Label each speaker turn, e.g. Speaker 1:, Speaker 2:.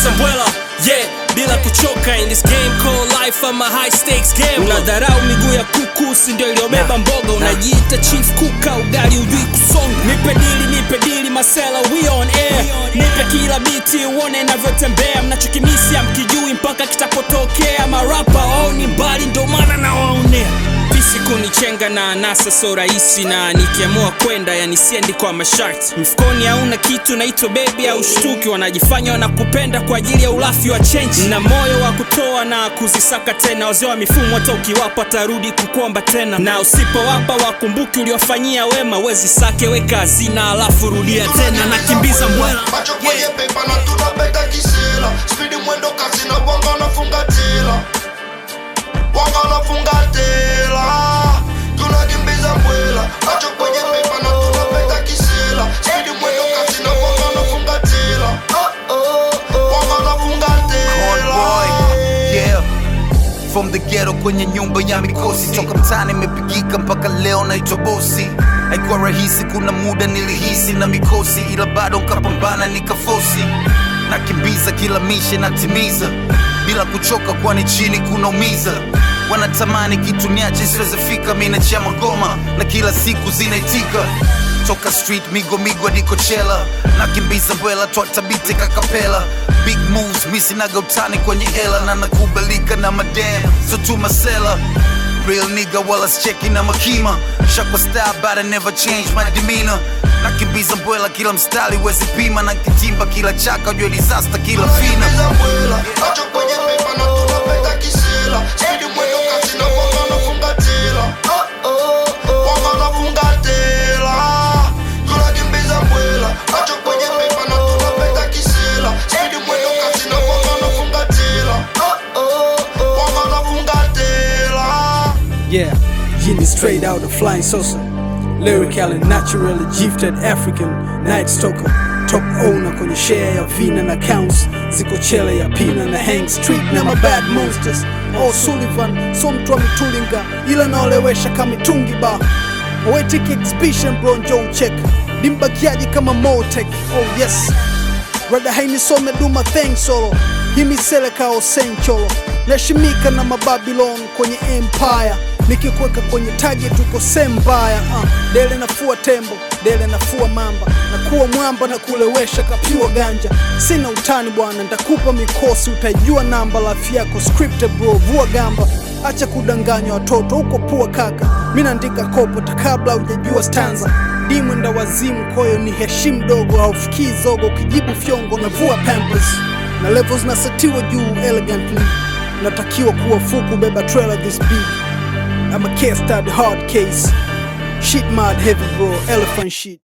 Speaker 1: nakimbiza mbwela, yeah, bila kuchoka. In this game called life, I'm a high stakes game. Unadharau miguu ya kuku, si ndio iliyobeba mboga. Unajiita chief kuka, ugali ujui kusonga. Nipe dili masela, we on air. Nipe kila biti, uone navyotembea. Mnachokimisi amkijui mpaka kitapotokea. Marapa wao ni mbali, ndo maana nawaonea. Pisi kunichenga na anasa so rahisi, na nikiamua kwenda yani siendi kwa masharti. Mfukoni hauna kitu, naitwa baby au shtuki. Wanajifanya wanakupenda kwa ajili ya ulafi wa change. Na moyo wa kutoa na kuzisaka tena. Wazee wa mifumo hata ukiwapa tarudi kukuomba tena. Na usipowapa wakumbuki uliofanyia wema. Wezi sake weka hazina alafu rudia tena. Nakimbiza mbwela,
Speaker 2: macho kwenye pepa na tunabeta kisela. Speedy mwendo kasi na wanga nafunga tela. Wanga nafunga tela. Tunakimbiza mbwela, macho kwenye pepa na tunabeta kisela. Speedy mwendo kasi na wanga nafunga tela. Wanga nafunga tela.
Speaker 3: Yeah. From the ghetto kwenye nyumba ya mikosi. Toka mtaani nimepigika mpaka leo naitwa bosi. Haikuwa rahisi, kuna muda nilihisi na mikosi, ila bado nkapambana nikafosi. Nakimbiza kila mishe natimiza bila kuchoka, kwani chini kunaumiza. Wanatamani kitu niache siweze fika, mimi nachia magoma na kila siku zinaitika. Toka street migo hadi Coachella. Nakimbiza mbwela twatabite kakapela. Big moves misi naga utani kwenye hela. Na nakubalika na madam so tu masela. Real nigga wala scheki na makima. Shakwa style but I never change my demeanor. Nakimbiza mbwela kila mstali wezi pima. Na kitimba kila chaka ujue disaster kila fina.
Speaker 2: Nakimbiza mbwela, macho kwenye pepa na tunabeta kisela. Speedy mwendo kasi na wanga nafunga tela. Wanga nafunga tela. Tunakimbiza mbwela, macho kwenye pepa na tunabeta kisela. Speedy mwendo kasi na wanga nafunga tela. Wanga nafunga tela.
Speaker 4: Yeah, Genie straight out of Flying Saucer. Lyrical and naturally gifted African Night Stalker. Top owner kwenye share ya vina na counts. Ziko chele ya pina na hang street na my bad monsters. Oh Sullivan, so mtu wa mitulinga ila naolewesha kama mitungi ba. Poetic exhibition bro, njoo check. Dimbakiaji kama Motek, oh yes. Rada haini some do my thing solo. Himi seleka o sencholo. Nashimika na mababylon kwenye empire. Nikikweka kwenye target uko sembaya. Dele nafua tembo, dele nafua mamba. Na kuwa mwamba na kulewesha kapiwa ganja. Sina utani bwana, nitakupa mikosi. Utajua namba lafi yako scripted bro, vua gamba. Acha kudanganya watoto, uko pua kaka. Mina andika kopo takabla ujajua stanza. Dimwenda wazimu koyo ni heshimu dogo. Haufikii zogo kijibu fyongo na vua pampers. Na levels nasetiwa juu elegantly. Natakiwa kuwa fuku beba trailer this big. I'm a case study hard case. Shit mad heavy bro, elephant shit.